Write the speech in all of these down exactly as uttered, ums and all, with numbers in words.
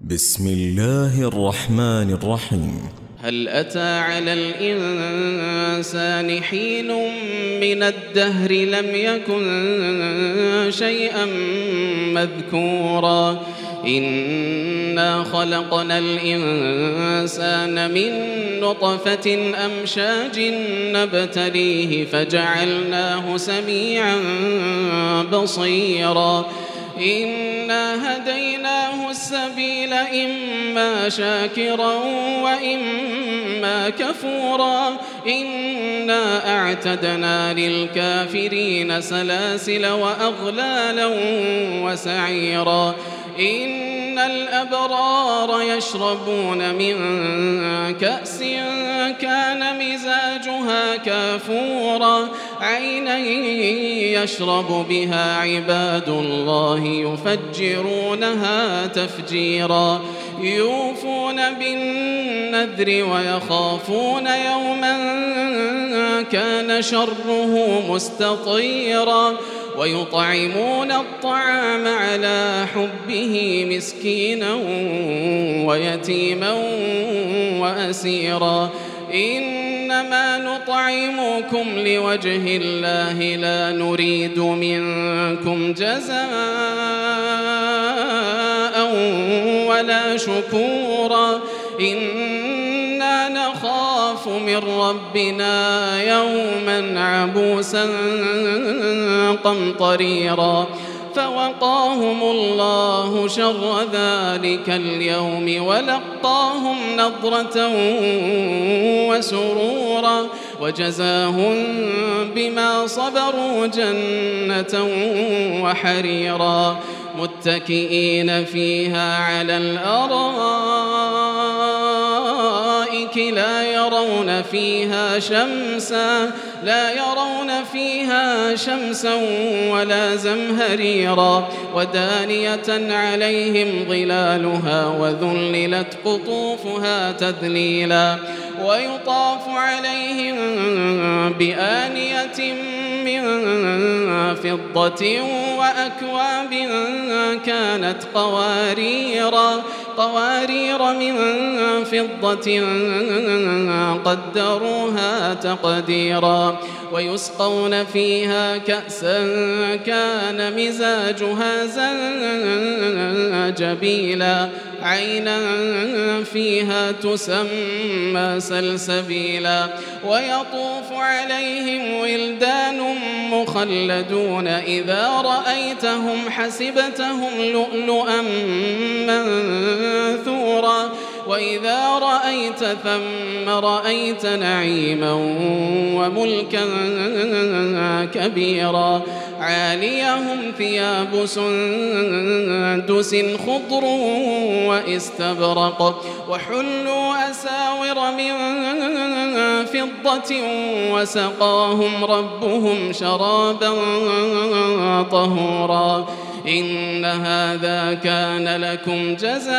بسم الله الرحمن الرحيم. هل أتى على الإنسان حين من الدهر لم يكن شيئا مذكورا إنا خلقنا الإنسان من نطفة أمشاج نبتليه فجعلناه سميعا بصيرا إنا هديناه السبيل إما شاكرا وإما كفورا إنا أعتدنا للكافرين سلاسل وأغلالا وسعيرا إن الأبرار يشربون من كأس كان مزاجها كافورا عينا يشرب بها عباد الله يفجرونها تفجيرا يوفون بالنذر ويخافون يوما كان شره مستطيرا ويطعمون الطعام على حبه مسكينا ويتيما وأسيرا إنما نطعمكم لوجه الله لا نريد منكم جزاء ولا شكورا إنا نخاف من ربنا يوما عبوسا قمطريرا فوقاهم الله شر ذلك اليوم ولقاهم نضرة وسرورا وجزاهم بما صبروا جنة وحريرا متكئين فيها على الأرائك لا يرون فيها شمسا لا يرون فيها شمسا ولا زمهريرا ودانية عليهم ظلالها وذللت قطوفها تذليلا ويطاف عليهم بآنية من فضة وأكواب كانت قواريرا قوارير من فضة قدروها تقديرا ويسقون فيها كأسا كان مزاجها زنجبيلا عينا فيها تسمى سلسبيلا ويطوف عليهم ولدان مخلدون إذا رأيتهم حسبتهم لؤلؤا منثورا وإذا رأيت ثم رأيت نعيما وملكا كبيرا عاليهم ثياب سندس خضر واستبرق وحلوا أساور من فضة وسقاهم ربهم شرابا طهورا إن هذا كان لكم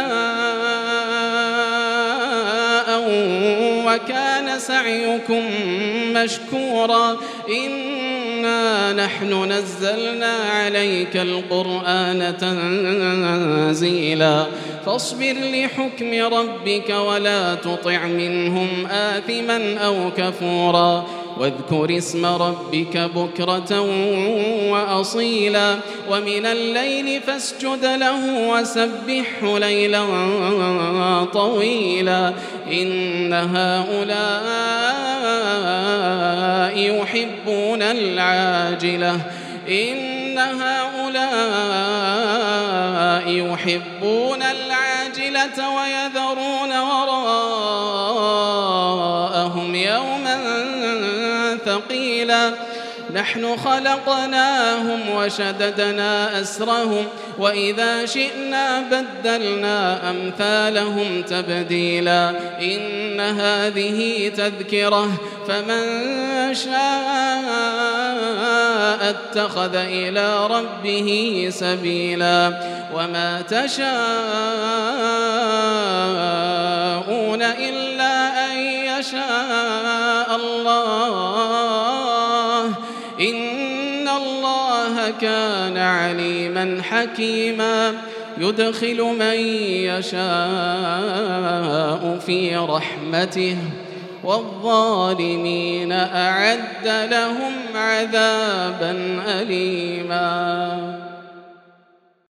جزاء وكان سعيكم مشكورا إنا نحن نزلنا عليك القرآن تنزيلا فاصبر لحكم ربك ولا تطع منهم آثما أو كفورا واذكر اسم ربك بكرة وأصيلا ومن الليل فاسجد له وسبحه ليلا طويلا إن هؤلاء يحبون العاجلة إن هؤلاء يحبون العاجلة ويذرون وراءهم يوما ثقيلا نحن خلقناهم وشددنا أسرهم وإذا شئنا بدلنا أمثالهم تبديلا إن هذه تذكرة فمن شاء اتخذ إلى ربه سبيلا وما تشاءون إلا أن يشاء الله إن الله كان عليما حكيما يدخل من يشاء في رحمته والظالمين أعد لهم عذابا أليما.